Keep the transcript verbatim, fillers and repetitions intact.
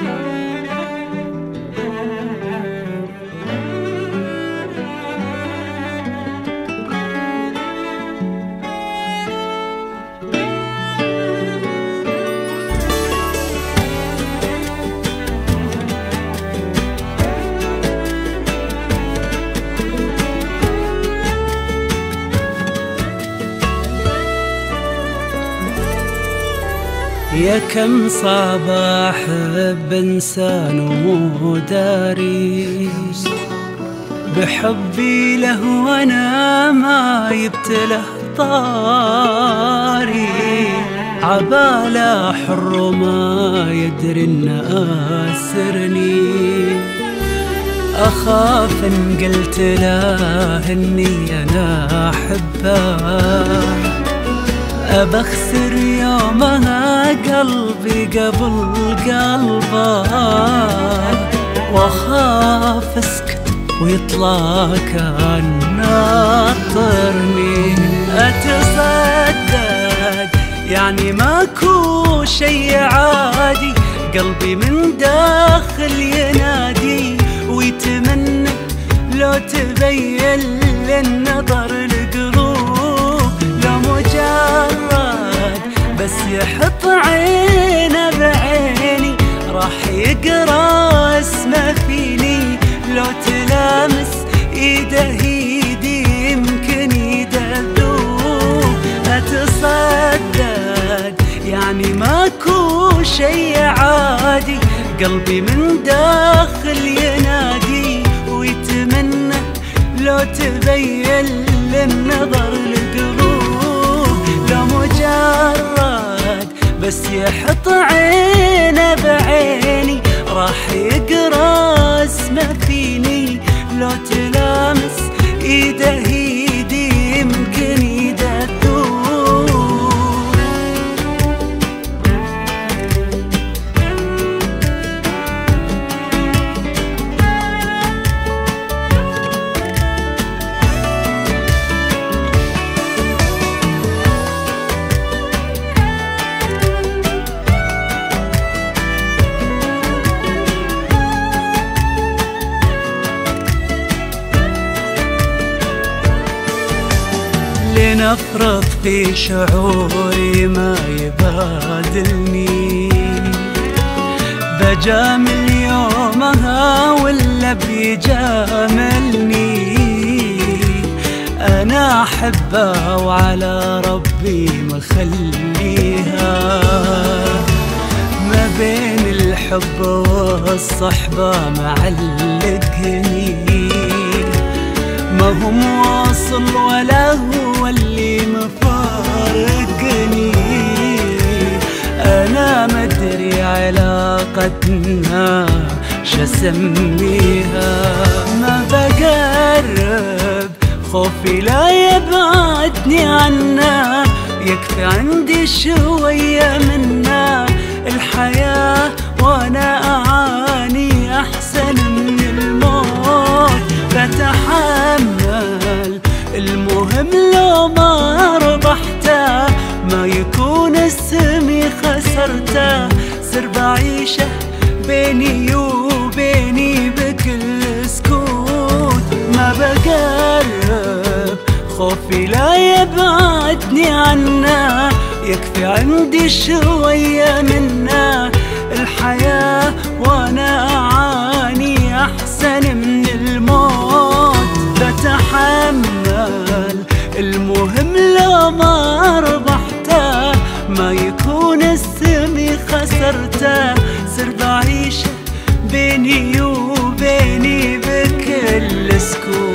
يا كم صعب أحب إنسان ومو داري بحبي له وأنا ما يبتله طاري، عباله حر ما يدري إن آسرني، أخاف إن قلت له إني أنا أحبه أبخسر يومها قلبي قبل قلبه، وأخاف أسكت ويطلع كان ناطرني. أتصدق يعني ماكو شي عادي، قلبي من داخل ينادي ويتمنى لو تبين للنظر القلوب، لو مجرد بس يحط عينه بعيني راح يقرا اسمه فيني، لو تلامس ايده ايدي يمكن يدذوب. أتصدق يعني ماكو شي عادي، قلبي من داخل ينادي ويتمنى لو تبين للنظر القلوب، لو مجرد بس يحط عينه بعيني راح يقرا اسمه فيني، لو تلامس ايده ايدي يمكن يدذوب. لنفرض في شعوري ما يبادلني، بجامل يومها ولا بيجاملني، أنا أحبها وعلى ربي مخليها، ما بين الحب والصحبة معلقني، ما هو مواصل ولا هو اللي مفارقني، أنا مدري علاقتنا شسميها، ما بقرب خوفي لا يبعدني عنا، يكفي عندي شوية منا، الحياة وأنا أعاني أحسن من الموت، بتحمل المهم لو ما ربحته، ما يكون اسمي خسرته، سر بعيشه بيني وبيني بكل سكوت، ما بقرب خوفي لا يبعدني عنا، يكفي عندي شوية منا، الحياة وأنا أعاني أحسن من الموت، بتحمل المهم لو ما ربحته، ما يكون اسمي خسرته، سر بعيشه بيني وبيني بكل سكوت.